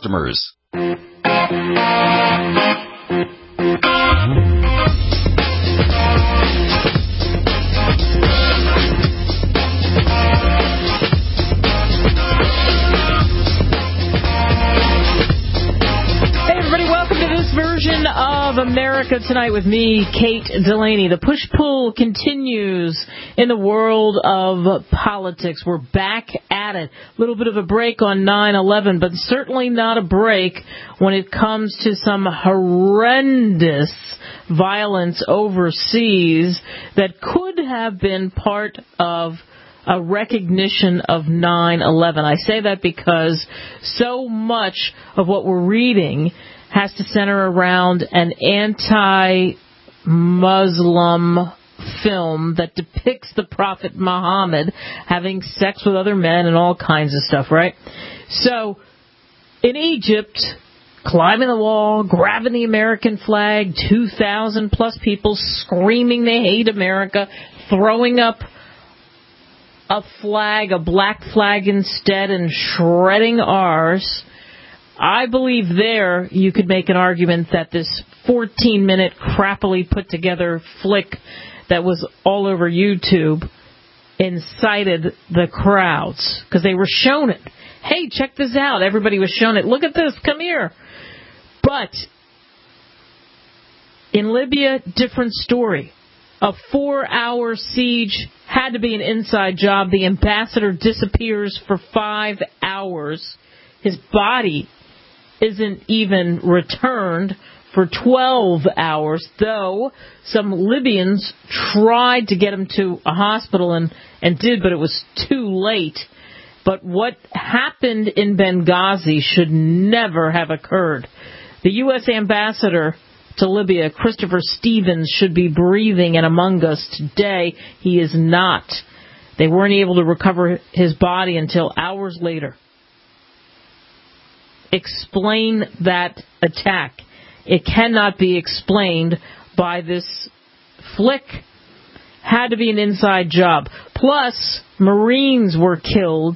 customers. Version of America Tonight with me, Kate Delaney. The push-pull continues in the world of politics. We're back at it. A little bit of a break on 9/11, but certainly not a break when it comes to some horrendous violence overseas that could have been part of a recognition of 9/11. I say that because so much of what we're reading has to center around an anti-Muslim film that depicts the Prophet Muhammad having sex with other men and all kinds of stuff, right? So, in Egypt, climbing the wall, grabbing the American flag, 2,000 plus people screaming they hate America, throwing up a flag, a black flag instead, and shredding ours. I believe there you could make an argument that this 14-minute crappily put-together flick that was all over YouTube incited the crowds because they were shown it. Hey, check this out. Everybody was shown it. Look at this. Come here. But in Libya, different story. A 4-hour siege had to be an inside job. The ambassador disappears for 5 hours. His body isn't even returned for 12 hours, though some Libyans tried to get him to a hospital and did, but it was too late. But what happened in Benghazi should never have occurred. The U.S. ambassador to Libya, Christopher Stevens, should be breathing and among us today. He is not. They weren't able to recover his body until hours later. Explain that attack. It cannot be explained by this flick. Had to be an inside job. Plus, Marines were killed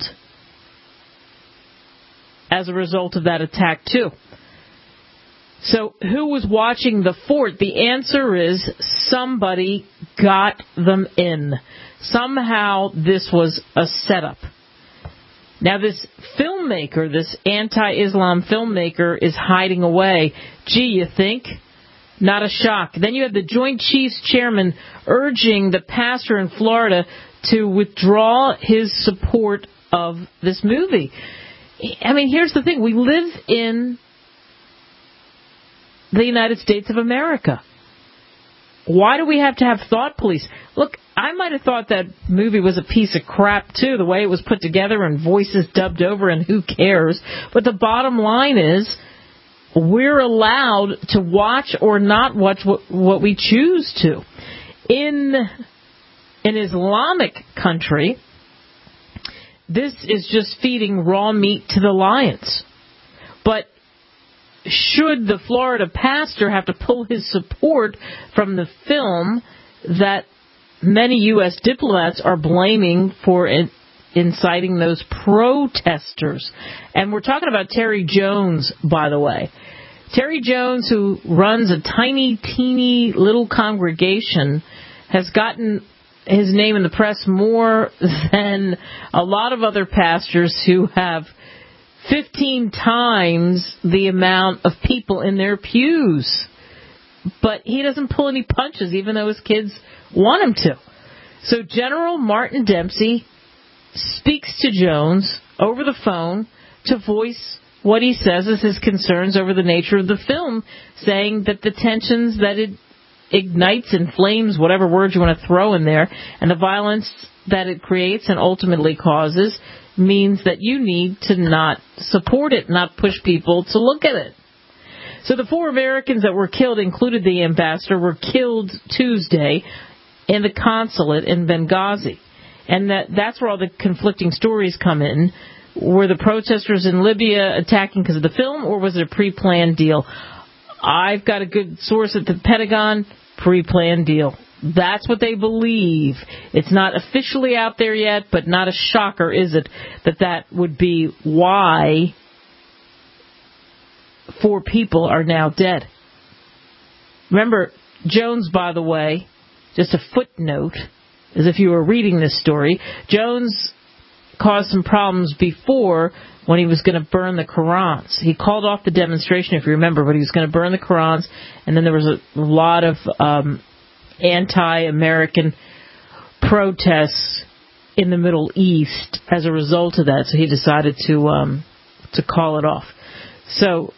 as a result of that attack, too. So, who was watching the fort? The answer is somebody got them in. Somehow, this was a setup. Now, this filmmaker, this anti-Islam filmmaker, is hiding away. Gee, you think? Not a shock. Then you have the Joint Chiefs Chairman urging the pastor in Florida to withdraw his support of this movie. I mean, here's the thing. We live in the United States of America. Why do we have to have thought police? Look, I might have thought that movie was a piece of crap, too, the way it was put together and voices dubbed over, and who cares? But the bottom line is we're allowed to watch or not watch what we choose to. In an Islamic country, this is just feeding raw meat to the lions. But should the Florida pastor have to pull his support from the film that many U.S. diplomats are blaming for inciting those protesters? And we're talking about Terry Jones, by the way. Terry Jones, who runs a tiny, teeny little congregation, has gotten his name in the press more than a lot of other pastors who have 15 times the amount of people in their pews. But he doesn't pull any punches, even though his kids want him to. So General Martin Dempsey speaks to Jones over the phone to voice what he says is his concerns over the nature of the film, saying that the tensions that it ignites, inflames, whatever words you want to throw in there, and the violence that it creates and ultimately causes means that you need to not support it, not push people to look at it. So the 4 Americans that were killed, included the ambassador, were killed Tuesday in the consulate in Benghazi. And that's where all the conflicting stories come in. Were the protesters in Libya attacking because of the film, or was it a pre-planned deal? I've got a good source at the Pentagon. Pre-planned deal. That's what they believe. It's not officially out there yet, but not a shocker, is it, that would be why 4 people are now dead. Remember, Jones, by the way, just a footnote, as if you were reading this story, Jones caused some problems before when he was going to burn the Qurans. He called off the demonstration, if you remember, but he was going to burn the Qurans, and then there was a lot of anti-American protests in the Middle East as a result of that, so he decided to call it off. So,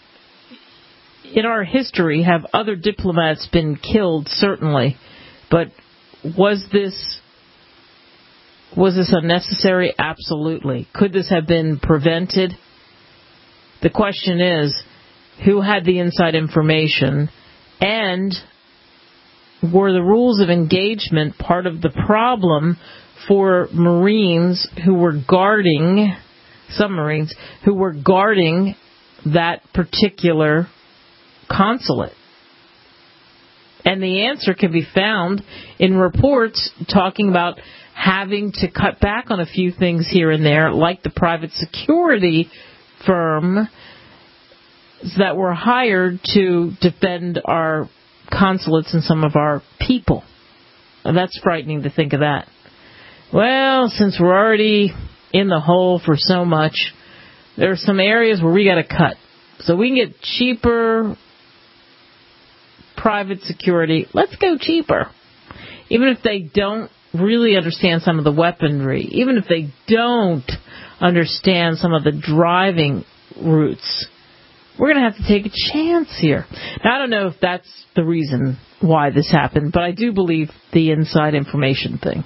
in our history, have other diplomats been killed? Certainly, but was this unnecessary? Absolutely. Could this have been prevented? The question is, who had the inside information, and were the rules of engagement part of the problem for Marines who were guarding, submarines, who were guarding that particular consulate? And the answer can be found in reports talking about having to cut back on a few things here and there, like the private security firm that were hired to defend our consulates and some of our people. And that's frightening to think of that. Well, since we're already in the hole for so much, there are some areas where we got to cut. So we can get cheaper private security. Let's go cheaper. Even if they don't really understand some of the weaponry, even if they don't understand some of the driving routes, we're going to have to take a chance here. Now, I don't know if that's the reason why this happened, but I do believe the inside information thing.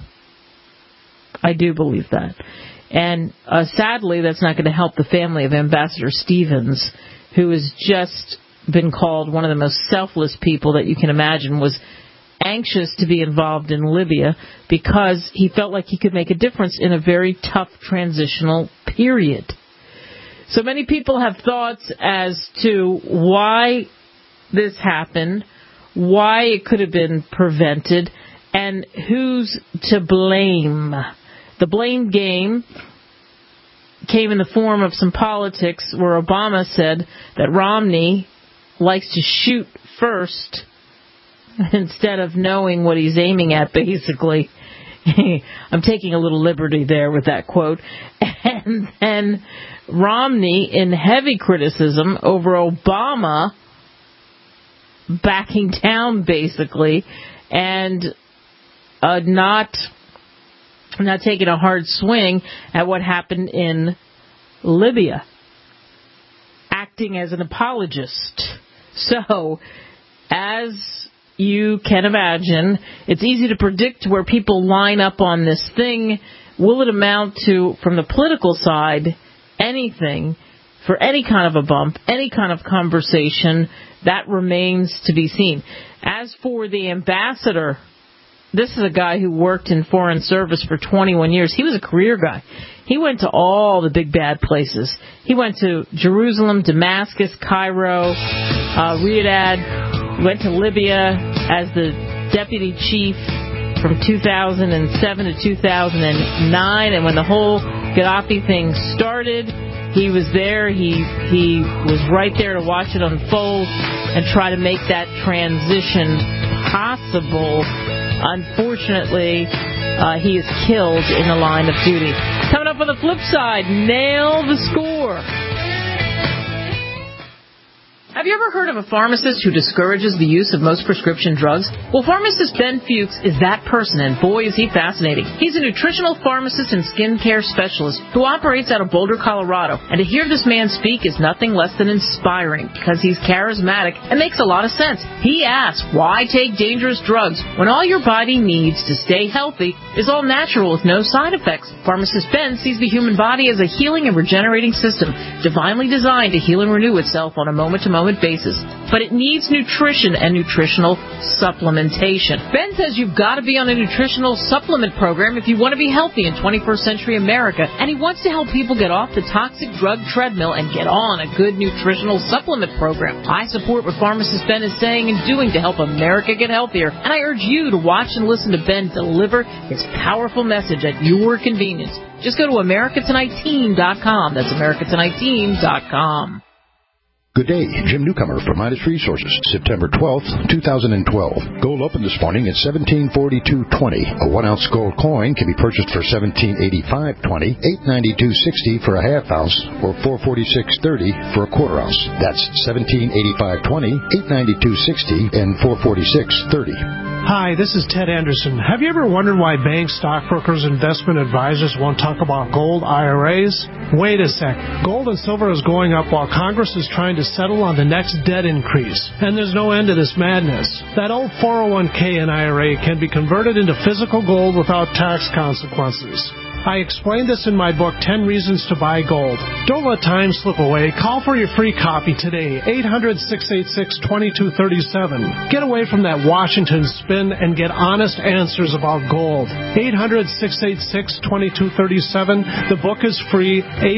I do believe that. And sadly, that's not going to help the family of Ambassador Stevens, who has just been called one of the most selfless people that you can imagine, was anxious to be involved in Libya because he felt like he could make a difference in a very tough transitional period. So many people have thoughts as to why this happened, why it could have been prevented, and who's to blame. The blame game came in the form of some politics where Obama said that Romney likes to shoot first instead of knowing what he's aiming at, basically. I'm taking a little liberty there with that quote. And then Romney, in heavy criticism over Obama backing down, basically, and not taking a hard swing at what happened in Libya, acting as an apologist. So, as you can imagine, it's easy to predict where people line up on this thing. Will it amount to, from the political side, anything for any kind of a bump, any kind of conversation? That remains to be seen. As for the ambassador, this is a guy who worked in foreign service for 21 years. He was a career guy. He went to all the big bad places. He went to Jerusalem, Damascus, Cairo, Riyadh, went to Libya as the deputy chief from 2007 to 2009. And when the whole Gaddafi thing started, he was there. He was right there to watch it unfold and try to make that transition possible. Unfortunately, he is killed in the line of duty. Coming up on the flip side, Nail the Score. Have you ever heard of a pharmacist who discourages the use of most prescription drugs? Well, pharmacist Ben Fuchs is that person, and boy, is he fascinating. He's a nutritional pharmacist and skincare specialist who operates out of Boulder, Colorado. And to hear this man speak is nothing less than inspiring because he's charismatic and makes a lot of sense. He asks, why take dangerous drugs when all your body needs to stay healthy is all natural with no side effects? Pharmacist Ben sees the human body as a healing and regenerating system, divinely designed to heal and renew itself on a moment-to-moment basis, but it needs nutrition and nutritional supplementation. Ben says you've got to be on a nutritional supplement program if you want to be healthy in 21st century America, and he wants to help people get off the toxic drug treadmill and get on a good nutritional supplement program. I support what pharmacist Ben is saying and doing to help America get healthier, and I urge you to watch and listen to Ben deliver his powerful message at your convenience. Just go to AmericaTonightTeam.com. That's AmericaTonightTeam.com. Good day, Jim Newcomer from Midas Resources, September 12th, 2012. Gold opened this morning at $1742.20. A 1-ounce gold coin can be purchased for $1785.20, $892.60 for a half ounce, or $446.30 for a quarter ounce. That's $1785.20, $892.60, and $446.30. Hi, this is Ted Anderson. Have you ever wondered why banks, stockbrokers, investment advisors won't talk about gold IRAs? Wait a sec. Gold and silver is going up while Congress is trying to settle on the next debt increase. And there's no end to this madness. That old 401k and IRA can be converted into physical gold without tax consequences. I explained this in my book, 10 Reasons to Buy Gold. Don't let time slip away. Call for your free copy today, 800-686-2237. Get away from that Washington spin and get honest answers about gold. 800-686-2237. The book is free,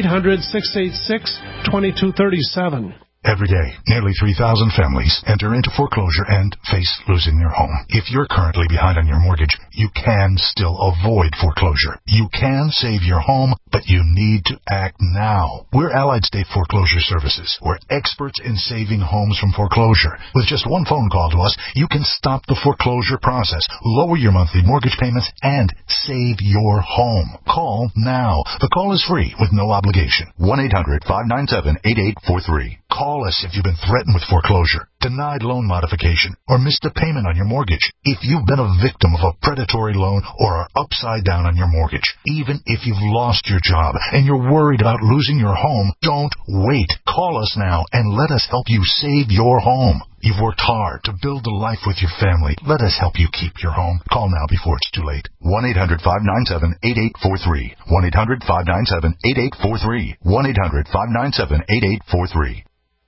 800-686-2237. Every day, nearly 3,000 families enter into foreclosure and face losing their home. If you're currently behind on your mortgage, you can still avoid foreclosure. You can save your home, but you need to act now. We're Allied State Foreclosure Services. We're experts in saving homes from foreclosure. With just one phone call to us, you can stop the foreclosure process, lower your monthly mortgage payments, and save your home. Call now. The call is free with no obligation. 1-800-597-8843. Call us if you've been threatened with foreclosure, denied loan modification, or missed a payment on your mortgage. If you've been a victim of a predatory loan or are upside down on your mortgage, even if you've lost your job and you're worried about losing your home, don't wait. Call us now and let us help you save your home. You've worked hard to build a life with your family. Let us help you keep your home. Call now before it's too late. 1-800-597-8843. 1-800-597-8843. 1-800-597-8843.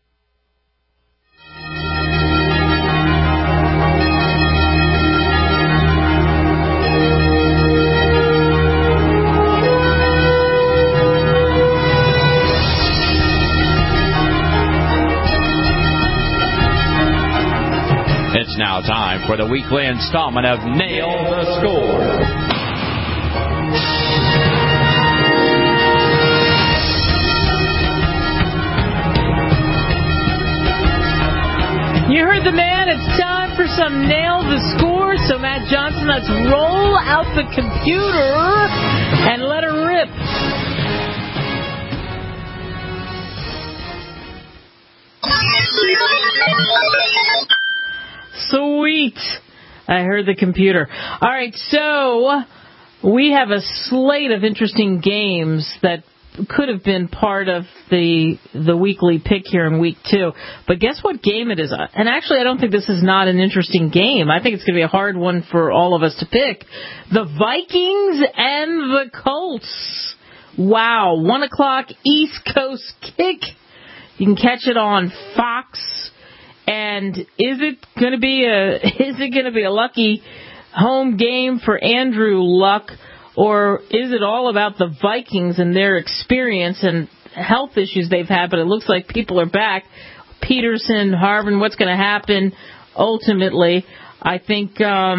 It's now time for the weekly installment of Nail the Score. You heard the man. It's time for some Nail the Score. So, Matt Johnson, let's roll out the computer and let her rip. Sweet. I heard the computer. All right, so we have a slate of interesting games that could have been part of the weekly pick here in week 2. But guess what game it is? And actually, I don't think this is not an interesting game. I think it's going to be a hard one for all of us to pick. The Vikings and the Colts. Wow, 1 o'clock East Coast kick. You can catch it on Fox. And is it going to be a lucky home game for Andrew Luck, or is it all about the Vikings and their experience and health issues they've had? But it looks like people are back. Peterson, Harvin, what's going to happen ultimately? I think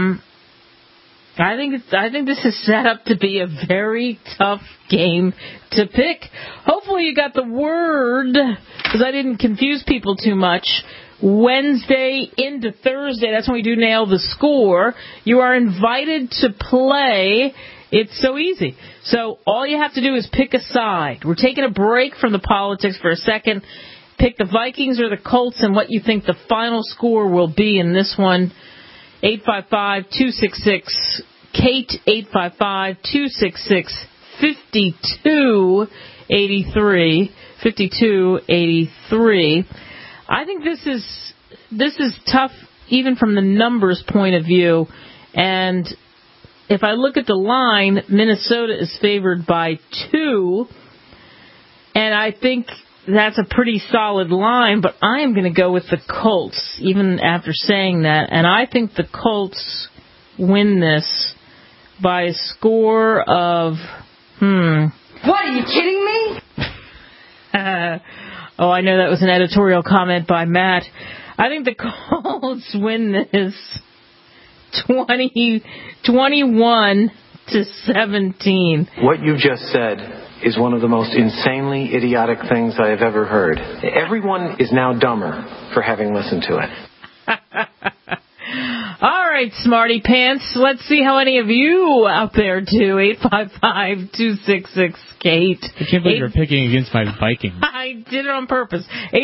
this is set up to be a very tough game to pick. Hopefully you got the word, because I didn't confuse people too much. Wednesday into Thursday, that's when we do Nail the Score. You are invited to play. It's so easy. So all you have to do is pick a side. We're taking a break from the politics for a second. Pick the Vikings or the Colts and what you think the final score will be in this one. 855-266-KATE, 855-266-5283, 5283. I think this is tough even from the numbers point of view. And if I look at the line, Minnesota is favored by 2. And I think that's a pretty solid line, but I am going to go with the Colts, even after saying that. And I think the Colts win this by a score of, What, are you kidding me? Oh, I know that was an editorial comment by Matt. I think the Colts win this 21-10. 5-17. What you just said is one of the most insanely idiotic things I have ever heard. Everyone is now dumber for having listened to it. All right, smarty pants. Let's see how any of you out there do. 855-266-KATE. I can't believe you're picking against my Vikings. I did it on purpose.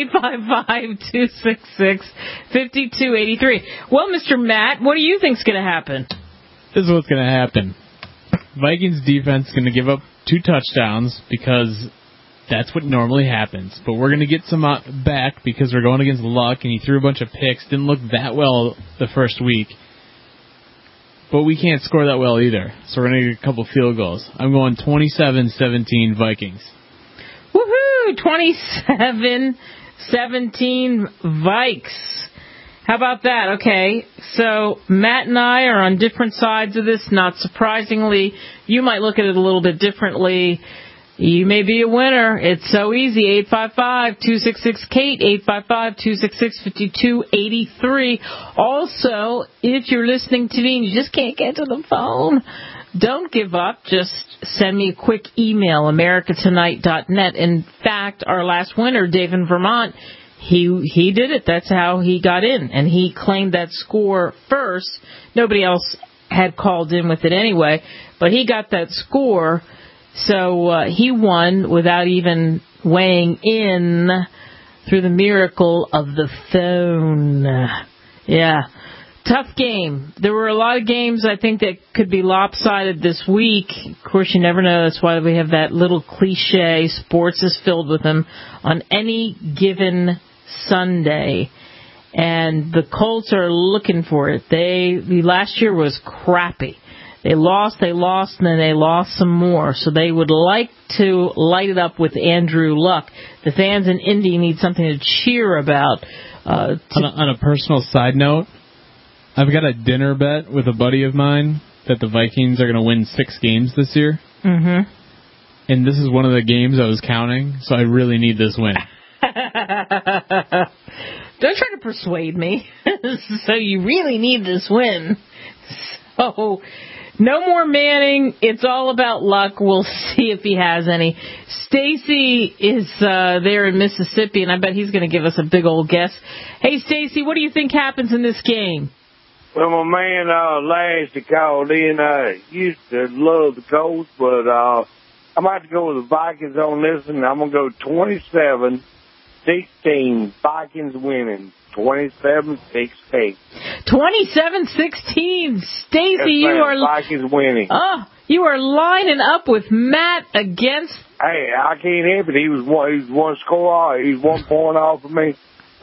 855-266-5283. Well, Mr. Matt, what do you think's going to happen? This is what's going to happen. Vikings defense is going to give up 2 touchdowns because that's what normally happens. But we're going to get some back because we're going against Luck, and he threw a bunch of picks. Didn't look that well the first week. But we can't score that well either. So we're going to get a couple field goals. I'm going 27-17 Vikings. Woohoo! 27-17 Vikes. How about that? Okay, so Matt and I are on different sides of this. Not surprisingly, you might look at it a little bit differently. You may be a winner. It's so easy. 855-266-KATE, 855-266-5283. Also, if you're listening to me and you just can't get to the phone, don't give up. Just send me a quick email, americatonight.net. In fact, our last winner, Dave in Vermont, he did it. That's how he got in, and he claimed that score first. Nobody else had called in with it anyway, but he got that score. So he won without even weighing in through the miracle of the phone. Yeah. Tough game. There were a lot of games, I think, that could be lopsided this week. Of course, you never know. That's why we have that little cliche, sports is filled with them, on any given Sunday. And the Colts are looking for it. Last year was crappy. They lost, and then they lost some more. So they would like to light it up with Andrew Luck. The fans in Indy need something to cheer about. On a personal side note, I've got a dinner bet with a buddy of mine that the Vikings are going to win 6 games this year. Mm-hmm. And this is one of the games I was counting, so I really need this win. Don't try to persuade me. So you really need this win. So no more Manning. It's all about Luck. We'll see if he has any. Stacy is there in Mississippi, and I bet he's going to give us a big old guess. Hey, Stacy, what do you think happens in this game? Well, my man Lashley called in. Used to love the Colts, but I might have to go with the Vikings on this one. I'm going to go 27-16. Vikings winning. 27-16. 27-16. Stacy, you are Vikings winning. Oh, you are lining up with Matt against. Hey, I can't help it. He was one score. He was 1 point off of me.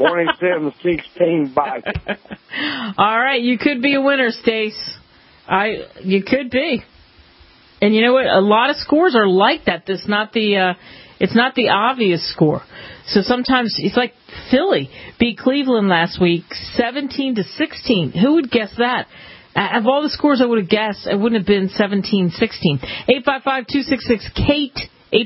27-16 Vikings. All right, you could be a winner, Stace. You could be. And you know what? A lot of scores are like that. It's not the obvious score. So sometimes it's like Philly beat Cleveland last week 17-16. Who would guess that? Of all the scores I would have guessed, it wouldn't have been 17-16. 855-266-KATE.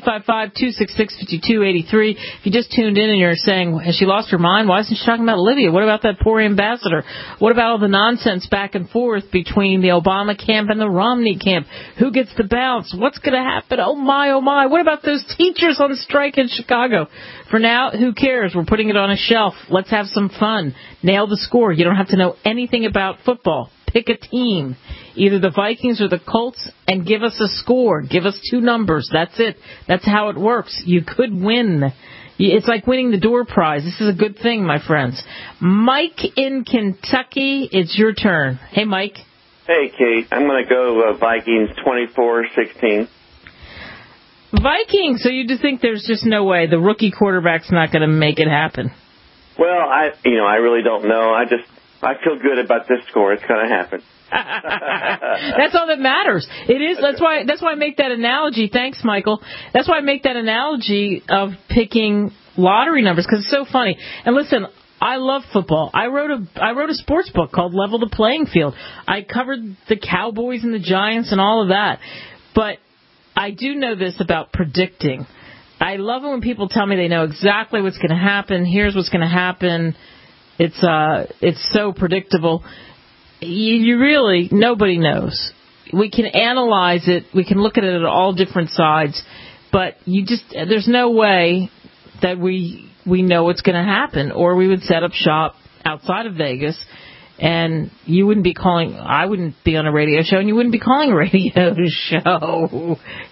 855-266-5283. If you just tuned in and you're saying, has she lost her mind? Why isn't she talking about Olivia? What about that poor ambassador? What about all the nonsense back and forth between the Obama camp and the Romney camp? Who gets the bounce? What's going to happen? Oh, my, oh, my. What about those teachers on strike in Chicago? For now, who cares? We're putting it on a shelf. Let's have some fun. Nail the score. You don't have to know anything about football. Pick a team, either the Vikings or the Colts, and give us a score. Give us 2 numbers. That's it. That's how it works. You could win. It's like winning the door prize. This is a good thing, my friends. Mike in Kentucky, it's your turn. Hey, Mike. Hey, Kate. I'm going to go Vikings 24-16. Vikings. So you just think there's just no way the rookie quarterback's not going to make it happen? Well, I really don't know. I feel good about this score. It's going to happen. That's all that matters. It is. That's why I make that analogy. Thanks, Michael. That's why I make that analogy of picking lottery numbers, because it's so funny. And listen, I love football. I wrote a sports book called Level the Playing Field. I covered the Cowboys and the Giants and all of that. But I do know this about predicting. I love it when people tell me they know exactly what's going to happen. Here's what's going to happen. It's so predictable. You really, nobody knows. we can analyze it. We can look at it at all different sides. But there's no way that we know what's going to happen, or we would set up shop outside of Vegas, and you wouldn't be calling. I wouldn't be on a radio show, and you wouldn't be calling a radio show.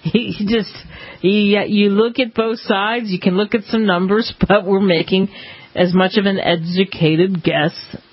You look at both sides. You can look at some numbers, but we're making as much of an educated guess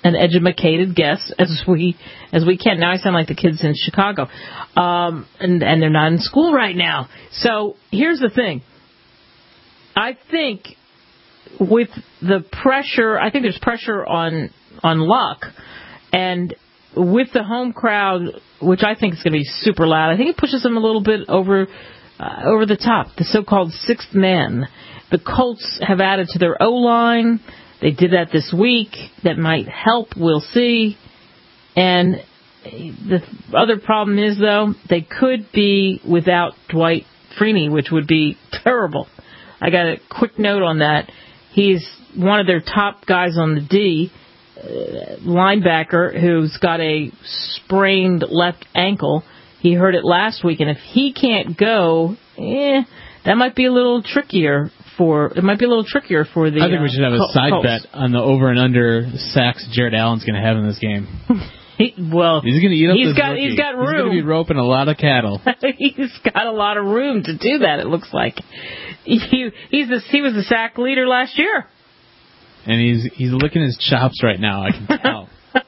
as we can. Now I sound like the kids in Chicago, and they're not in school right now. So here's the thing. I think with the pressure, I think there's pressure on luck, and with the home crowd, which I think is going to be super loud, I think it pushes them a little bit over the top. The so-called sixth man. The Colts have added to their O-line. They did that this week. That might help. We'll see. And the other problem is, though, they could be without Dwight Freeney, which would be terrible. I got a quick note on that. He's one of their top guys on the D, linebacker, who's got a sprained left ankle. He hurt it last week, and if he can't go, that might be a little trickier for the. I think we should have a side Colts. bet on the over and under sacks Jared Allen's going to have in this game. He's going to eat up He's got room. He's He's going to be roping a lot of cattle. He's got a lot of room to do that. It looks like he was the sack leader last year, and he's licking his chops right now. I can tell.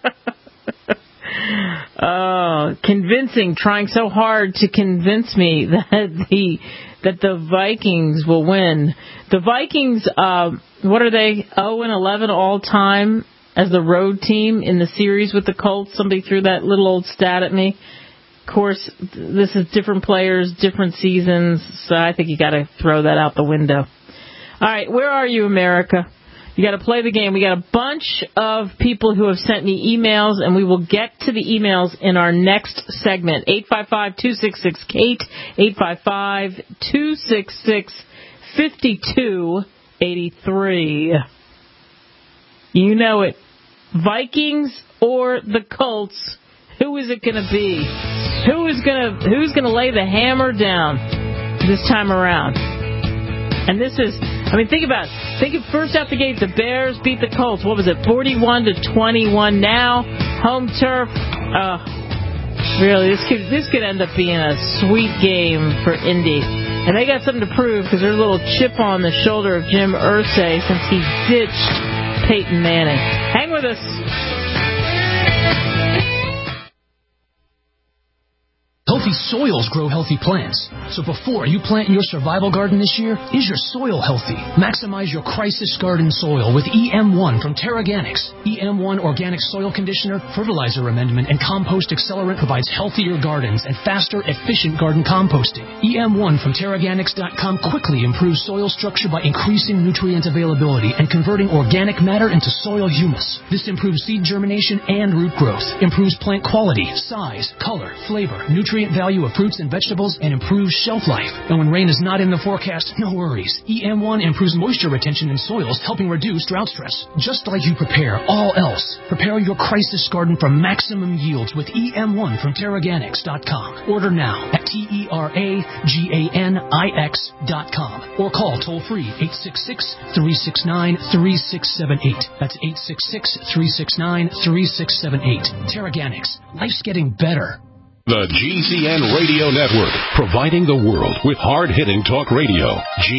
Convincing, trying so hard to convince me that the Vikings will win. The Vikings, what are they? 0-11 all time as the road team in the series with the Colts. Somebody threw that little old stat at me. Of course, this is different players, different seasons, so I think you got to throw that out the window. All right, where are you, America? You got to play the game. We got a bunch of people who have sent me emails, and we will get to the emails in our next segment. 855-266-KATE, 855-266-5283. You know it. Vikings or the Colts? Who is it going to be? Who's going to lay the hammer down this time around? And this is, think about it. Think of first out the gate, the Bears beat the Colts. What was it, 41-21? Now, home turf. Really, this could end up being a sweet game for Indy. And they got something to prove because there's a little chip on the shoulder of Jim Irsay since he ditched Peyton Manning. Hang with us. Healthy soils grow healthy plants. So before you plant your survival garden this year, is your soil healthy? Maximize your crisis garden soil with EM1 from Terraganics. EM1 Organic Soil Conditioner, Fertilizer Amendment, and Compost Accelerant provides healthier gardens and faster, efficient garden composting. EM1 from Terraganics.com quickly improves soil structure by increasing nutrient availability and converting organic matter into soil humus. This improves seed germination and root growth, improves plant quality, size, color, flavor, nutrient value of fruits and vegetables, and improves shelf life. And when rain is not in the forecast, no worries. EM1 improves moisture retention in soils, helping reduce drought stress. Just like you prepare all else, prepare your crisis garden for maximum yields with EM1 from Terraganics.com. Order now at TERAGANIX.com or call toll-free 866-369-3678. That's 866-369-3678. Terraganics. Life's getting better. The GCN Radio Network, providing the world with hard-hitting talk radio.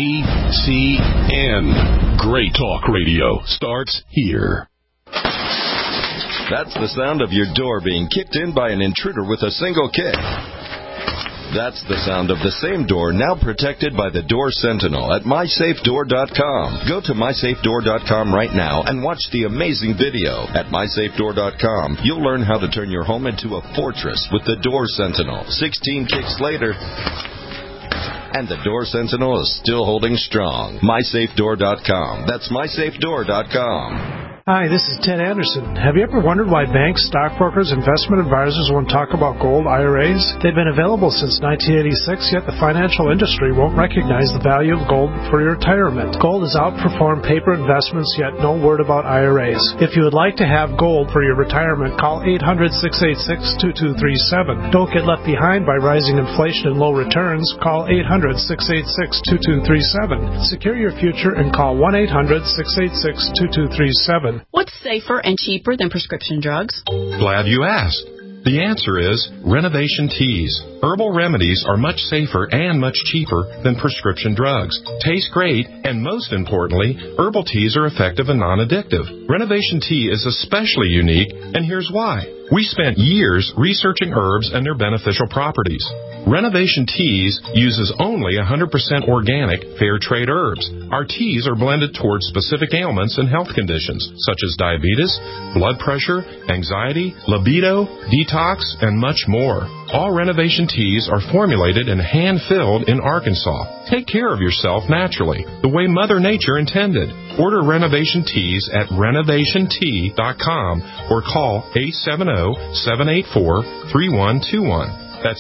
GCN. Great talk radio starts here. That's the sound of your door being kicked in by an intruder with a single kick. That's the sound of the same door now protected by the Door Sentinel at MySafeDoor.com. Go to MySafeDoor.com right now and watch the amazing video. At MySafeDoor.com, you'll learn how to turn your home into a fortress with the Door Sentinel. 16 kicks later, and the Door Sentinel is still holding strong. MySafeDoor.com. That's MySafeDoor.com. Hi, this is Ted Anderson. Have you ever wondered why banks, stockbrokers, investment advisors won't talk about gold IRAs? They've been available since 1986, yet the financial industry won't recognize the value of gold for your retirement. Gold has outperformed paper investments, yet no word about IRAs. If you would like to have gold for your retirement, call 800-686-2237. Don't get left behind by rising inflation and low returns. Call 800-686-2237. Secure your future and call 1-800-686-2237. What's safer and cheaper than prescription drugs? Glad you asked. The answer is Renovation Teas. Herbal remedies are much safer and much cheaper than prescription drugs. Taste great, and most importantly, herbal teas are effective and non-addictive. Renovation Tea is especially unique, and here's why. We spent years researching herbs and their beneficial properties. Renovation Teas uses only 100% organic, fair trade herbs. Our teas are blended towards specific ailments and health conditions, such as diabetes, blood pressure, anxiety, libido, detox, and much more. All Renovation Teas are formulated and hand-filled in Arkansas. Take care of yourself naturally, the way Mother Nature intended. Order Renovation Teas at renovationtea.com or call 870-784-3121. That's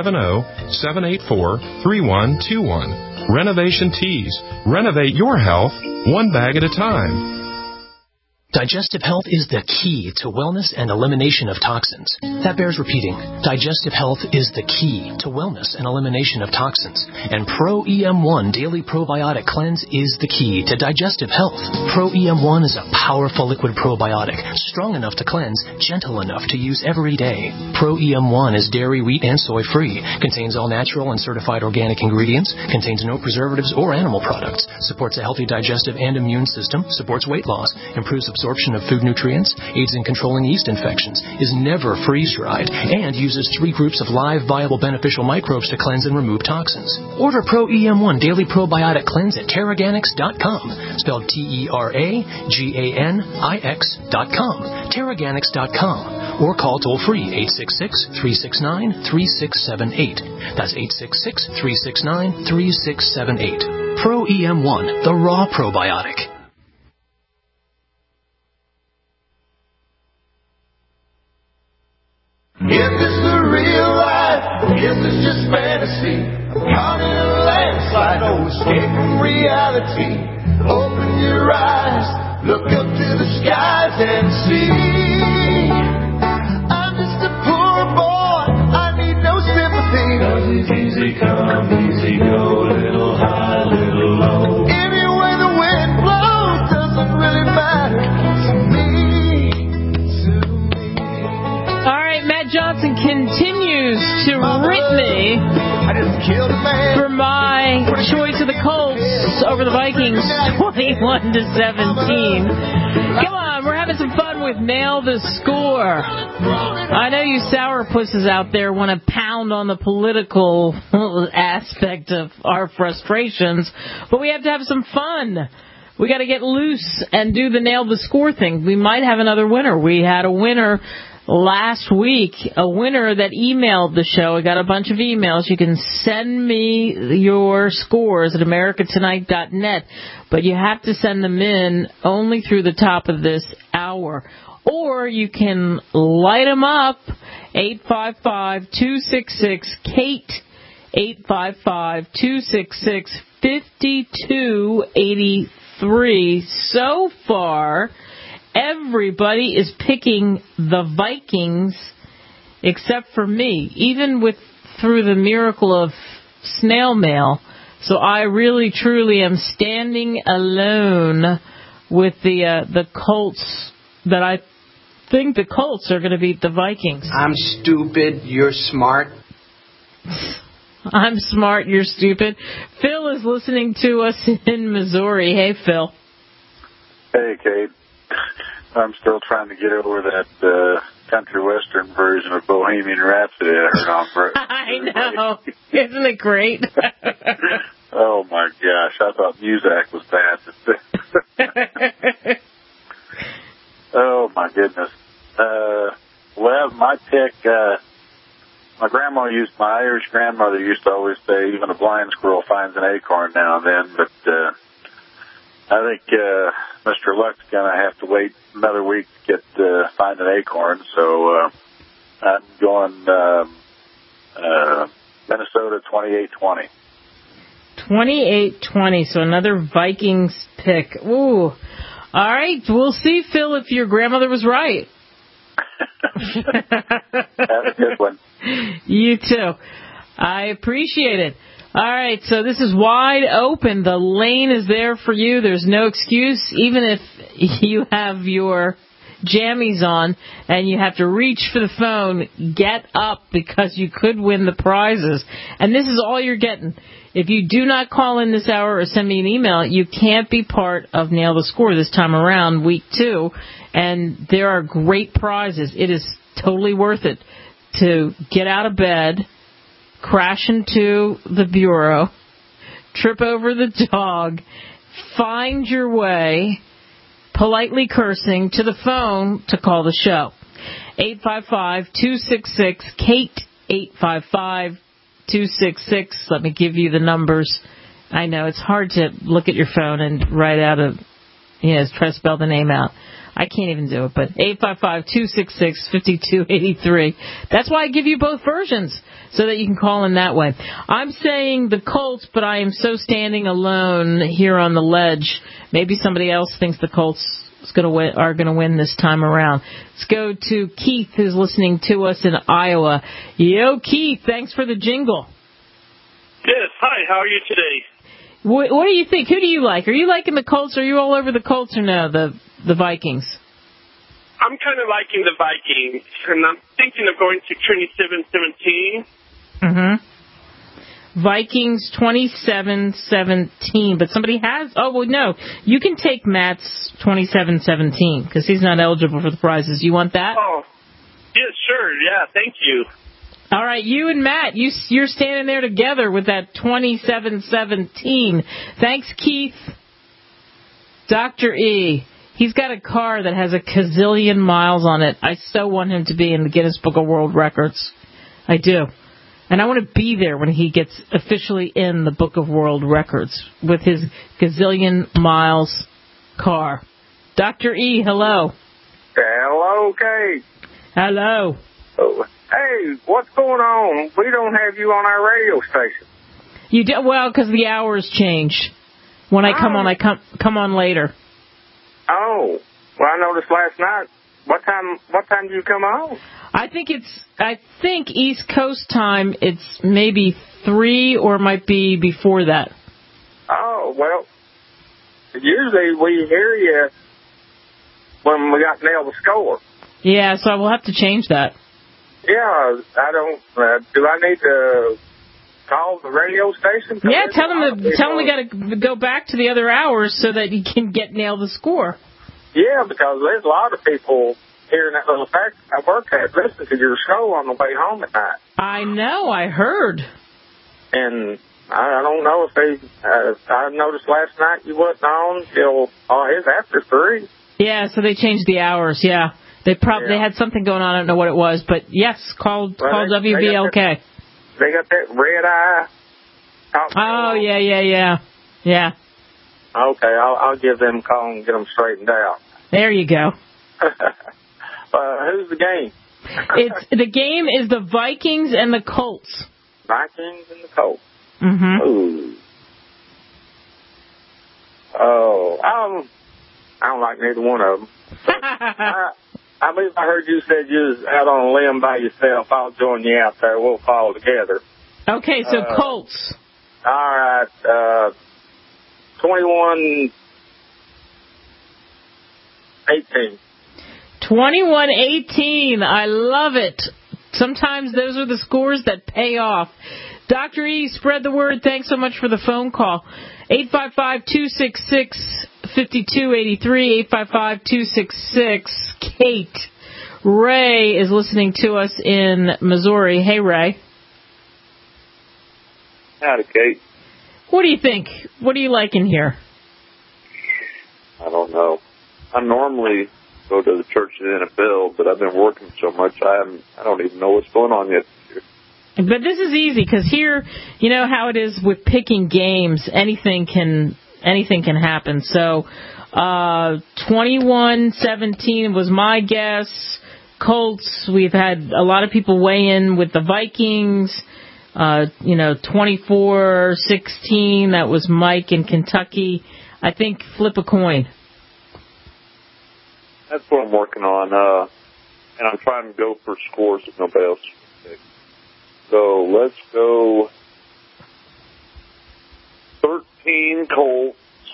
870-784-3121. Renovation Teas. Renovate your health one bag at a time. Digestive health is the key to wellness and elimination of toxins. That bears repeating. Digestive health is the key to wellness and elimination of toxins. And Pro EM1 Daily Probiotic Cleanse is the key to digestive health. Pro EM1 is a powerful liquid probiotic, strong enough to cleanse, gentle enough to use every day. Pro EM1 is dairy, wheat, and soy-free, contains all natural and certified organic ingredients, contains no preservatives or animal products, supports a healthy digestive and immune system, supports weight loss, improves absorption of food nutrients, aids in controlling yeast infections, is never freeze-dried, and uses 3 groups of live, viable, beneficial microbes to cleanse and remove toxins. Order Pro EM1 Daily Probiotic Cleanse at Teraganix.com, spelled Teraganix.com, Teraganix.com, or call toll-free 866-369-3678. That's 866-369-3678. Pro EM1, the raw probiotic. Is this the real life? Is this just fantasy? I'm caught in a landslide, no escape from reality. Open your eyes, look up to the skies and see. I'm just a poor boy, I need no sympathy. 'Cause it's easy come, easy go, little high, little low. Anywhere the wind blows doesn't really matter to me. Johnson continues to rip me for my choice of the Colts over the Vikings, 21-17. Come on, we're having some fun with Nail the Score. I know you sourpusses out there want to pound on the political aspect of our frustrations, but we have to have some fun. We got to get loose and do the Nail the Score thing. We might have another winner. We had a winner last week, a winner that emailed the show. I got a bunch of emails. You can send me your scores at americatonight.net, but you have to send them in only through the top of this hour. Or you can light them up, 855-266-KATE, 855-266-5283. So far, everybody is picking the Vikings except for me, even through the miracle of snail mail. So I really, truly am standing alone with the Colts, that I think the Colts are going to beat the Vikings. I'm stupid, you're smart. I'm smart, you're stupid. Phil is listening to us in Missouri. Hey, Phil. Hey, Kate. I'm still trying to get over that country western version of Bohemian Rhapsody I heard on I know. Isn't it great? Oh, my gosh. I thought Muzak was bad. Oh, my goodness. Well, my pick, my Irish grandmother used to always say, even a blind squirrel finds an acorn now and then, but I think Mr. Luck's going to have to wait another week to get find an acorn. So I'm going Minnesota 28-20. 28-20, so another Vikings pick. Ooh. All right, we'll see, Phil, if your grandmother was right. Have a good one. You too. I appreciate it. All right, so this is wide open. The lane is there for you. There's no excuse, even if you have your jammies on and you have to reach for the phone, get up because you could win the prizes. And this is all you're getting. If you do not call in this hour or send me an email, you can't be part of Nail the Score this time around, week 2. And there are great prizes. It is totally worth it to get out of bed, crash into the bureau, trip over the dog, find your way, politely cursing, to the phone to call the show. 855-266-KATE, 855-266. Let me give you the numbers. I know it's hard to look at your phone and write out try to spell the name out. I can't even do it, but 855-266-5283. That's why I give you both versions, so that you can call in that way. I'm saying the Colts, but I am so standing alone here on the ledge. Maybe somebody else thinks the Colts are going to win this time around. Let's go to Keith, who's listening to us in Iowa. Yo, Keith, thanks for the jingle. Yes, hi, how are you today? What do you think? Who do you like? Are you liking the Colts? Are you all over the Colts or no, the Vikings? I'm kind of liking the Vikings, and I'm thinking of going to 27-17. Mm-hmm. Vikings 27-17, but somebody has... Oh, well, no. You can take Matt's 27-17, because he's not eligible for the prizes. You want that? Oh, yeah, sure. Yeah, thank you. All right, you and Matt, you're standing there together with that 27-17. Thanks, Keith. Dr. E, he's got a car that has a gazillion miles on it. I so want him to be in the Guinness Book of World Records. I do. And I want to be there when he gets officially in the Book of World Records with his gazillion miles car. Dr. E, hello. Hello, Kate. Hello. Oh. Hey, what's going on? We don't have you on our radio station. You do, well, because the hours change. When I come on, I come on later. Oh, well, I noticed last night. What time do you come on? I think East Coast time. It's maybe 3 or it might be before that. Oh, well, usually we hear you when we got Nail the Score. Yeah, so I will have to change that. Yeah, I don't. Do I need to call the radio station? Yeah, tell them we got to go back to the other hours so that you can get Nail the Score. Yeah, because there's a lot of people here in that little factory I work at listen to your show on the way home at night. I know, I heard. And I don't know if they. I noticed last night you wasn't on till it's after 3. Yeah, so they changed the hours. Yeah. They had something going on. I don't know what it was, but yes, call WVLK. They got that red eye. Oh yeah. Okay, I'll give them a call and get them straightened out. There you go. Who's the game? The game is the Vikings and the Colts. Vikings and the Colts. Mm-hmm. Ooh. Oh, I don't like neither one of them. I believe I heard you said you was out on a limb by yourself. I'll join you out there. We'll follow together. Okay, so Colts. All right. 21-18. 21-18. I love it. Sometimes those are the scores that pay off. Dr. E, spread the word. Thanks so much for the phone call. 855-266-5283, 855-266-KATE. Ray is listening to us in Missouri. Hey, Ray. Howdy, Kate. What do you think? What do you like in here? I don't know. I normally go to the church in the NFL, but I've been working so much I don't even know what's going on yet. But this is easy because here, you know how it is with picking games. Anything can happen. So 21-17 was my guess. Colts, we've had a lot of people weigh in with the Vikings. 24-16, that was Mike in Kentucky. I think flip a coin. That's what I'm working on. And I'm trying to go for scores if nobody else picks. So let's go 13 Colts.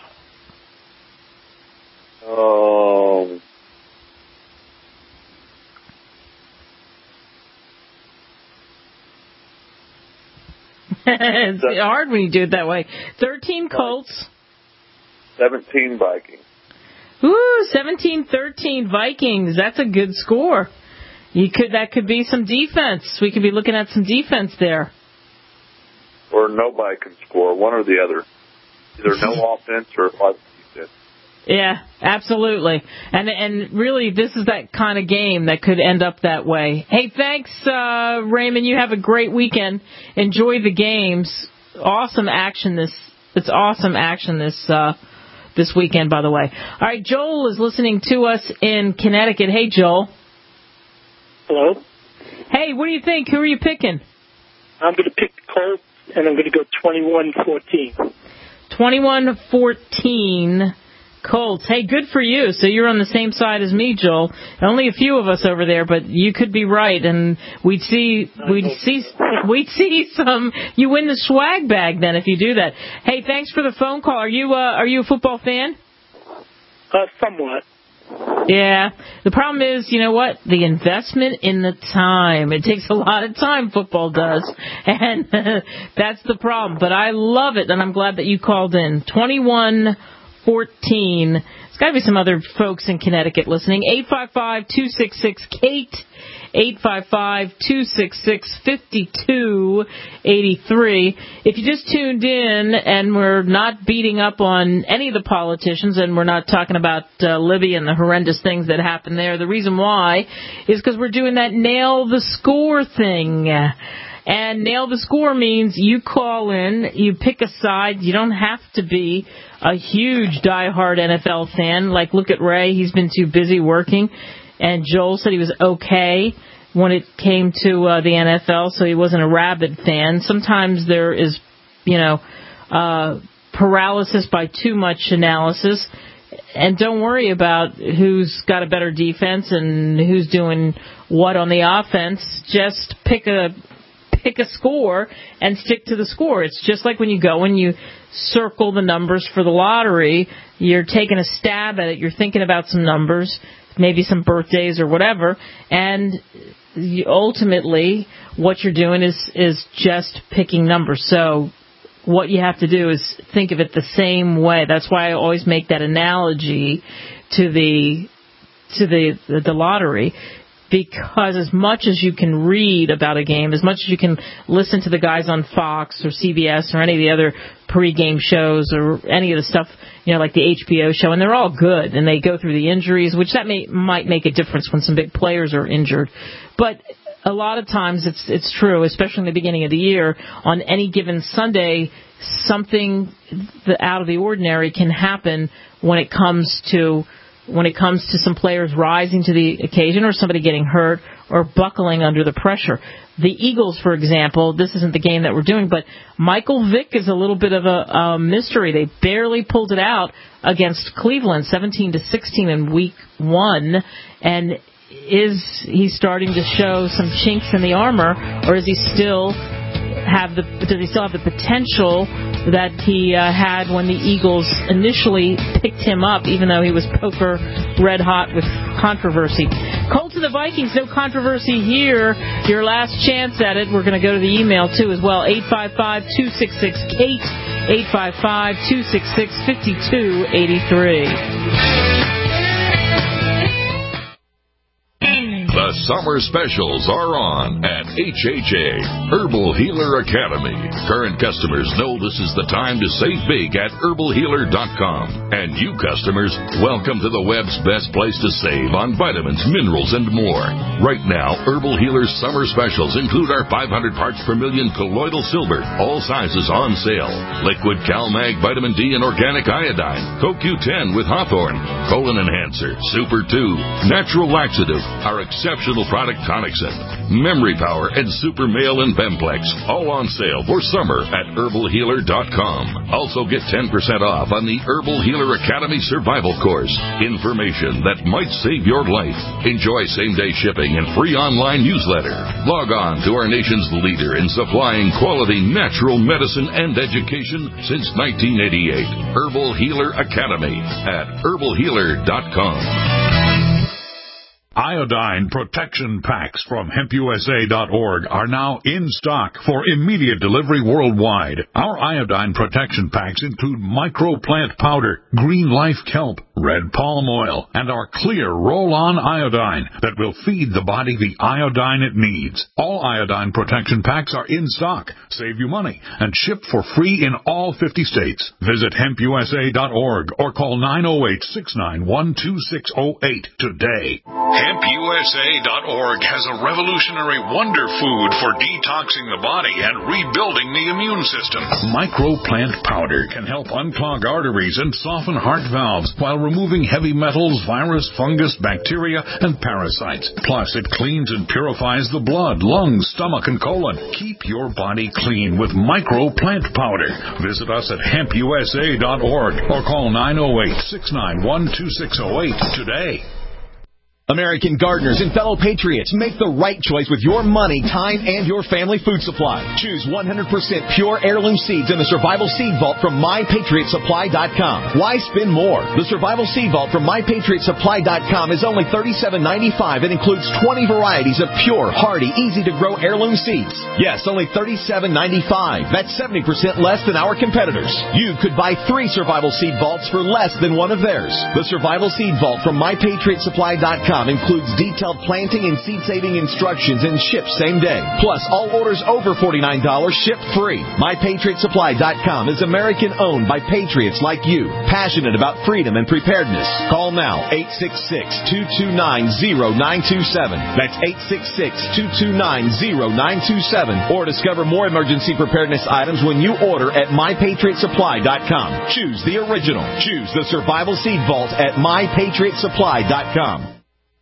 It's hard when you do it that way. 13 Colts. 17 Vikings. Ooh, 17-13 Vikings. That's a good score. That could be some defense. We could be looking at some defense there. Or nobody can score, one or the other. Either no offense or defense. Yeah, absolutely. And really, this is that kind of game that could end up that way. Hey, thanks, Raymond. You have a great weekend. Enjoy the games. Awesome action this weekend, by the way. All right, Joel is listening to us in Connecticut. Hey, Joel. Hello. Hey, what do you think? Who are you picking? I'm going to pick the Colts, and I'm going to go 21-14. 21-14 Colts. Hey, good for you. So you're on the same side as me, Joel. Only a few of us over there, but you could be right, and we'd see some. You win the swag bag then if you do that. Hey, thanks for the phone call. Are you a football fan? Somewhat. Yeah. The problem is, you know what? The investment in the time. It takes a lot of time, football does. And that's the problem. But I love it, and I'm glad that you called in. 21-14. There's got to be some other folks in Connecticut listening. 855-266-KATE. 855-266-5283. If you just tuned in and we're not beating up on any of the politicians and we're not talking about Libya and the horrendous things that happen there, the reason why is because we're doing that nail the score thing. And nail the score means you call in, you pick a side. You don't have to be a huge diehard NFL fan. Like, look at Ray. He's been too busy working. And Joel said he was okay when it came to the NFL, so he wasn't a rabid fan. Sometimes there is, paralysis by too much analysis. And don't worry about who's got a better defense and who's doing what on the offense. Just pick a score and stick to the score. It's just like when you go and you circle the numbers for the lottery. You're taking a stab at it. You're thinking about some numbers, maybe some birthdays or whatever, and ultimately what you're doing is just picking numbers. So what you have to do is think of it the same way. That's why I always make that analogy to the lottery, because as much as you can read about a game, as much as you can listen to the guys on Fox or CBS or any of the other pregame shows or any of the stuff, like the HBO show, and they're all good, and they go through the injuries, which that might make a difference when some big players are injured. But a lot of times it's true, especially in the beginning of the year, on any given Sunday, something out of the ordinary can happen when it comes to some players rising to the occasion or somebody getting hurt or buckling under the pressure. The Eagles, for example, this isn't the game that we're doing, but Michael Vick is a little bit of a mystery. They barely pulled it out against Cleveland, 17-16 in week 1, and is he starting to show some chinks in the armor, or does he still have the potential that he had when the Eagles initially picked him up, even though he was poker red hot with controversy? Colts and the Vikings, no controversy here. Your last chance at it. We're going to go to the email too as well. 855-266-KATE. 855-266-5283. The summer specials are on at HHA, Herbal Healer Academy. Current customers know this is the time to save big at herbalhealer.com. And you customers, welcome to the web's best place to save on vitamins, minerals, and more. Right now, Herbal Healer's summer specials include our 500 parts per million colloidal silver, all sizes on sale. Liquid CalMag Vitamin D and Organic Iodine, CoQ10 with Hawthorne, Colon Enhancer, Super 2, Natural Laxative, our exceptional product Tonicsyn, Memory Power, and Super Male and Bemplex, all on sale for summer at herbalhealer.com. Also get 10% off on the Herbal Healer Academy Survival Course. Information that might save your life. Enjoy same-day shipping and free online newsletter. Log on to our nation's leader in supplying quality natural medicine and education since 1988. Herbal Healer Academy at herbalhealer.com. Iodine protection packs from HempUSA.org are now in stock for immediate delivery worldwide. Our iodine protection packs include microplant powder, green life kelp, red palm oil, and our clear roll-on iodine that will feed the body the iodine it needs. All iodine protection packs are in stock, save you money, and shipped for free in all 50 states. Visit HempUSA.org or call 908-691-2608 today. HempUSA.org has a revolutionary wonder food for detoxing the body and rebuilding the immune system. Microplant powder can help unclog arteries and soften heart valves while removing heavy metals, virus, fungus, bacteria, and parasites. Plus, it cleans and purifies the blood, lungs, stomach, and colon. Keep your body clean with Microplant powder. Visit us at HempUSA.org or call 908-691-2608 today. American gardeners and fellow patriots, make the right choice with your money, time, and your family food supply. Choose 100% pure heirloom seeds in the Survival Seed Vault from MyPatriotSupply.com. Why spend more? The Survival Seed Vault from MyPatriotSupply.com is only $37.95 and includes 20 varieties of pure, hardy, easy-to-grow heirloom seeds. Yes, only $37.95. That's 70% less than our competitors. You could buy 3 Survival Seed Vaults for less than one of theirs. The Survival Seed Vault from MyPatriotSupply.com includes detailed planting and seed-saving instructions and ships same day. Plus, all orders over $49 ship free. MyPatriotSupply.com is American-owned by patriots like you, passionate about freedom and preparedness. Call now, 866-229-0927. That's 866-229-0927. Or discover more emergency preparedness items when you order at MyPatriotSupply.com. Choose the original. Choose the Survival Seed Vault at MyPatriotSupply.com.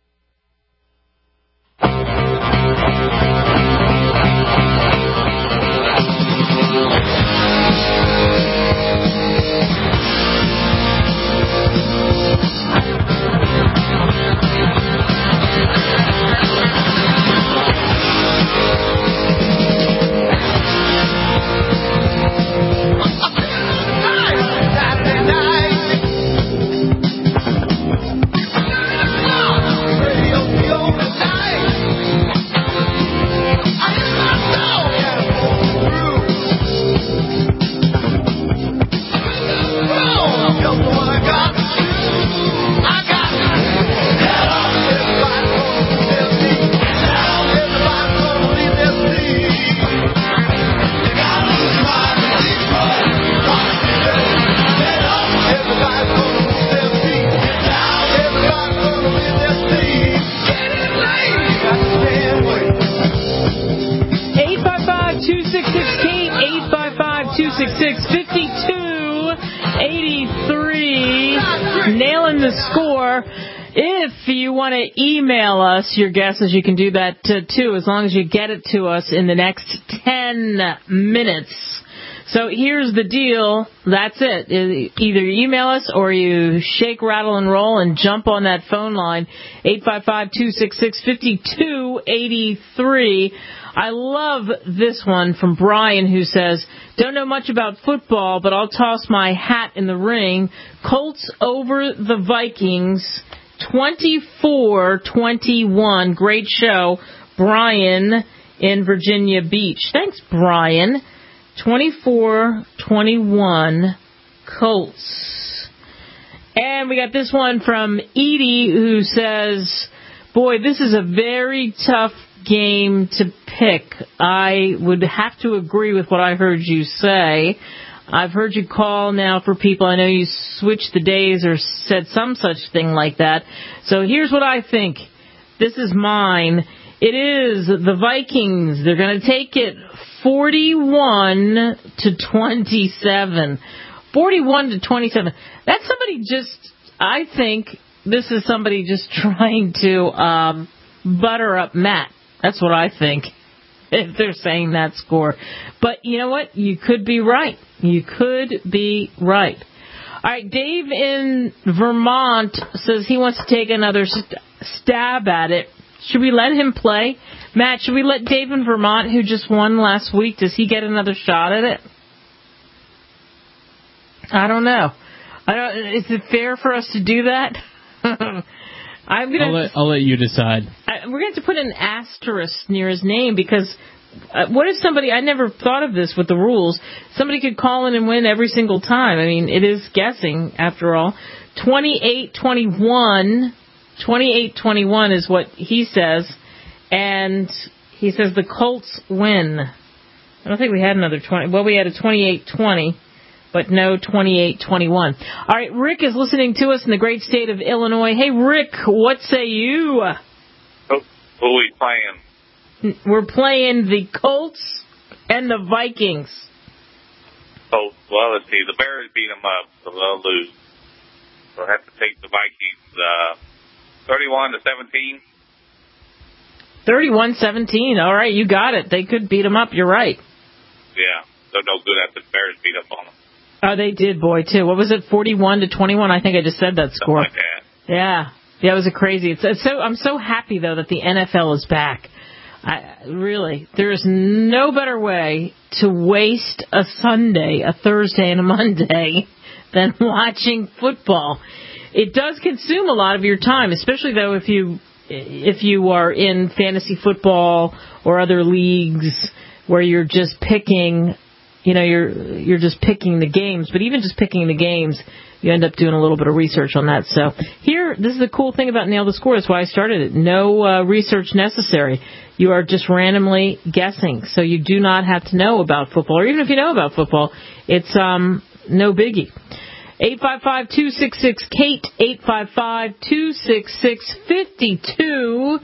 Nailing the score. If you want to email us your guesses, you can do that too, as long as you get it to us in the next 10 minutes. So here's the deal. That's it. Either you email us or you shake, rattle, and roll and jump on that phone line, 855-266-5283. I love this one from Brian, who says, don't know much about football, but I'll toss my hat in the ring. Colts over the Vikings, 24-21. Great show. Brian in Virginia Beach. Thanks, Brian. 24-21 Colts. And we got this one from Edie, who says, Boy, this is a very tough game to pick. I would have to agree with what I heard you say. I've heard you call now for people. I know you switched the days or said some such thing like that. So here's what I think. This is mine. It is the Vikings. They're going to take it 41-27. 41-27. That's somebody I think this is somebody just trying to butter up Matt. That's what I think, if they're saying that score. But you know what? You could be right. You could be right. All right, Dave in Vermont says he wants to take another stab at it. Should we let him play? Matt, should we let Dave in Vermont, who just won last week, does he get another shot at it? I don't know. Is it fair for us to do that? I'll let you decide. We're going to have to put an asterisk near his name because what if somebody, I never thought of this with the rules, somebody could call in and win every single time. I mean, it is guessing after all. 28-21 is what he says, and he says the Colts win. I don't think we had another 20. Well, we had a 28-20. But no 28-21. All right, Rick is listening to us in the great state of Illinois. Hey, Rick, what say you? Who are we playing? We're playing the Colts and the Vikings. Oh, well, let's see. The Bears beat them up, so they'll lose. So I have to take the Vikings 31-17. 31-17. All right, you got it. They could beat them up. You're right. Yeah, they're no good after the Bears beat up on them. Oh, they did, boy, too. What was it, 41-21? I think I just said that score. Something like that. Yeah, it was a crazy. I'm so happy, though, that the NFL is back. Really, there is no better way to waste a Sunday, a Thursday, and a Monday than watching football. It does consume a lot of your time, especially, though, if you are in fantasy football or other leagues where you're just picking, you're just picking the games. But even just picking the games, you end up doing a little bit of research on that. So here, this is the cool thing about Nail the Score. That's why I started it. No research necessary. You are just randomly guessing. So you do not have to know about football. Or even if you know about football, it's no biggie. 855-266-KATE, 855-266-5283.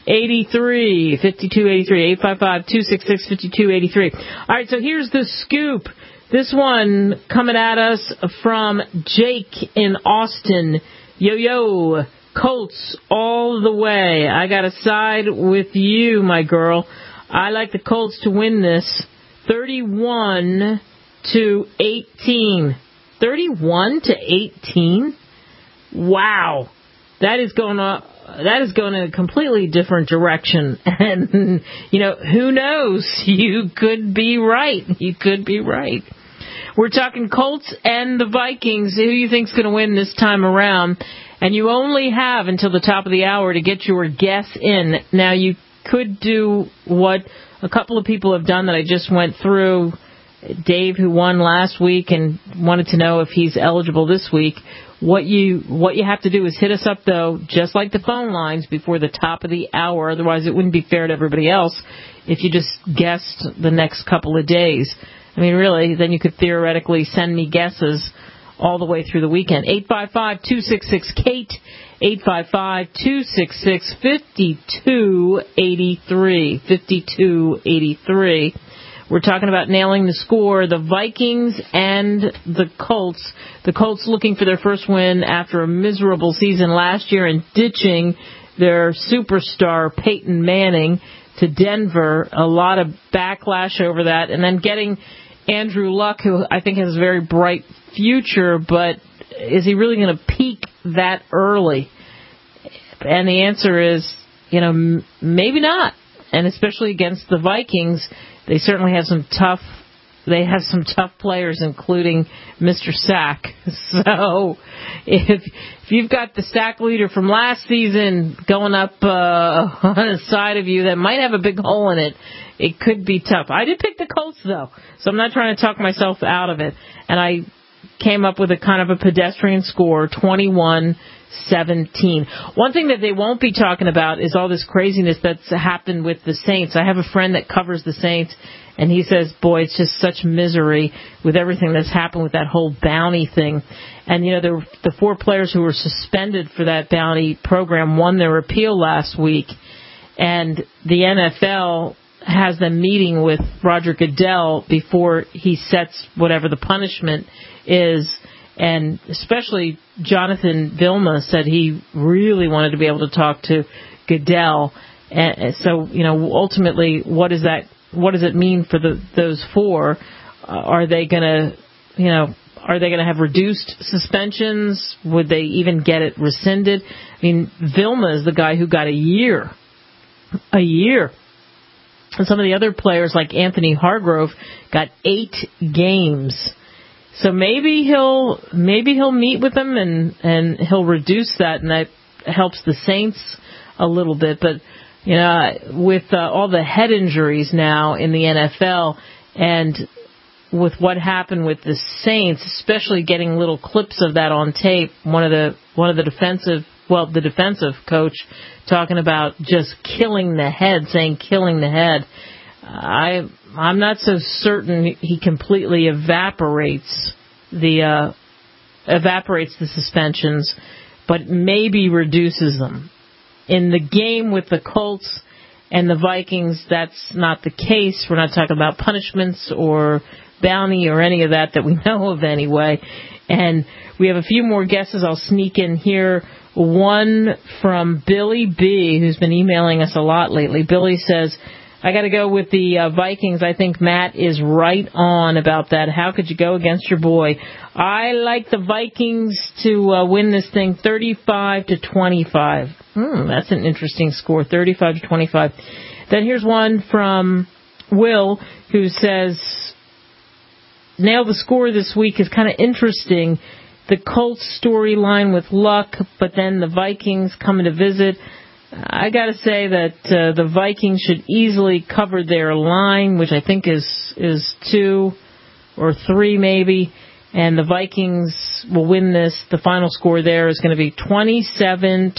5283, 855-266-5283. All right, so here's the scoop. This one coming at us from Jake in Austin. Yo, Colts all the way. I got to side with you, my girl. I like the Colts to win this 31-18. 31-18? Wow. That is going in a completely different direction. And, who knows? You could be right. You could be right. We're talking Colts and the Vikings. Who you think's going to win this time around? And you only have until the top of the hour to get your guess in. Now, you could do what a couple of people have done that I just went through. Dave, who won last week and wanted to know if he's eligible this week. What you have to do is hit us up, though, just like the phone lines, before the top of the hour. Otherwise, it wouldn't be fair to everybody else if you just guessed the next couple of days. I mean, really, then you could theoretically send me guesses all the way through the weekend. 855-266-KATE, 855-266-5283, 5283. We're talking about nailing the score, the Vikings and the Colts. The Colts looking for their first win after a miserable season last year and ditching their superstar Peyton Manning to Denver. A lot of backlash over that. And then getting Andrew Luck, who I think has a very bright future, but is he really going to peak that early? And the answer is, maybe not. And especially against the Vikings, they certainly have some tough players, including Mr. Sack. So if you've got the sack leader from last season going up on the side of you that might have a big hole in it, it could be tough. I did pick the Colts, though, so I'm not trying to talk myself out of it. And I came up with a kind of a pedestrian score, 21-17. One thing that they won't be talking about is all this craziness that's happened with the Saints. I have a friend that covers the Saints, and he says, boy, it's just such misery with everything that's happened with that whole bounty thing. And, you know, the 4 players who were suspended for that bounty program won their appeal last week. And the NFL has them meeting with Roger Goodell before he sets whatever the punishment is. And especially Jonathan Vilma said he really wanted to be able to talk to Goodell. And so, you know, ultimately, what does it mean for those 4? Are they going to, you know, are they going to have reduced suspensions? Would they even get it rescinded? I mean, Vilma is the guy who got a year. And some of the other players, like Anthony Hargrove, got 8 games. So maybe he'll meet with them and he'll reduce that, and that helps the Saints a little bit. But you know, with all the head injuries now in the NFL, and with what happened with the Saints, especially getting little clips of that on tape, the defensive coach talking about just killing the head, saying killing the head. I'm not so certain he completely evaporates the suspensions, but maybe reduces them. In the game with the Colts and the Vikings, that's not the case. We're not talking about punishments or bounty or any of that we know of anyway. And we have a few more guesses I'll sneak in here. One from Billy B., who's been emailing us a lot lately. Billy says, I got to go with the Vikings. I think Matt is right on about that. How could you go against your boy? I like the Vikings to win this thing 35-25. That's an interesting score, 35-25. Then here's one from Will, who says, nail the score this week is kind of interesting. The Colts storyline with Luck, but then the Vikings coming to visit. I got to say that the Vikings should easily cover their line, which I think is 2 or 3 maybe, and the Vikings will win this. The final score there is going to be 27-14.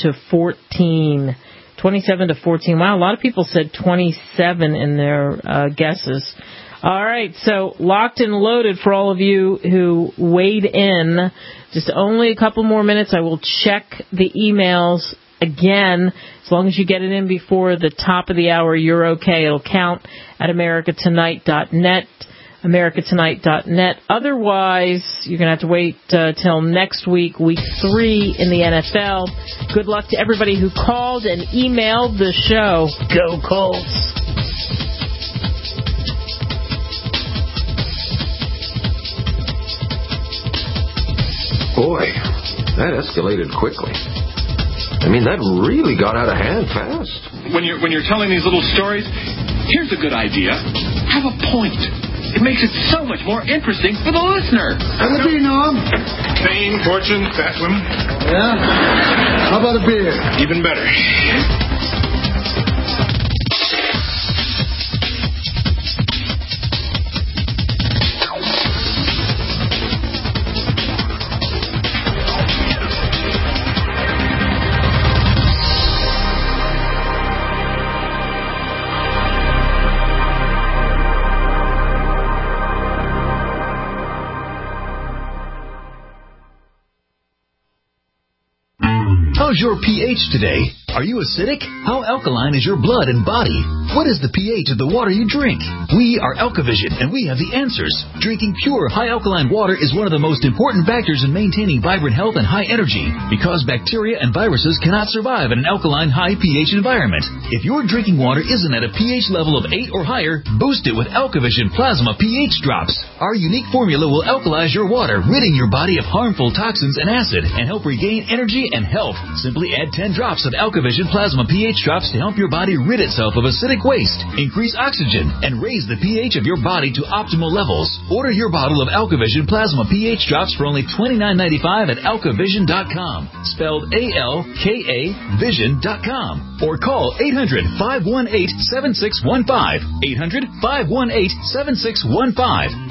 27-14. Wow, a lot of people said 27 in their guesses. All right, so locked and loaded for all of you who weighed in. Just only a couple more minutes. I will check the emails again. As long as you get it in before the top of the hour, you're okay. It'll count at americatonight.net, americatonight.net. Otherwise, you're going to have to wait till next week, week 3 in the NFL. Good luck to everybody who called and emailed the show. Go Colts! Boy, that escalated quickly. I mean, that really got out of hand fast. When you're telling these little stories, here's a good idea. Have a point. It makes it so much more interesting for the listener. What do you know? Fame, fortune, fat women. Yeah? How about a beer? Even better. How's your pH today? Are you acidic? How alkaline is your blood and body? What is the pH of the water you drink? We are Alkavision, and we have the answers. Drinking pure, high alkaline water is one of the most important factors in maintaining vibrant health and high energy, because bacteria and viruses cannot survive in an alkaline, high pH environment. If your drinking water isn't at a pH level of 8 or higher, boost it with Alkavision Plasma pH Drops. Our unique formula will alkalize your water, ridding your body of harmful toxins and acid, and help regain energy and health. Simply add 10 drops of Alkavision Plasma pH Drops to help your body rid itself of acidic waste, increase oxygen, and raise the pH of your body to optimal levels. Order your bottle of Alkavision Plasma pH Drops for only $29.95 at alkavision.com, spelled A-L-K-A vision.com, or call 800-518-7615, 800-518-7615.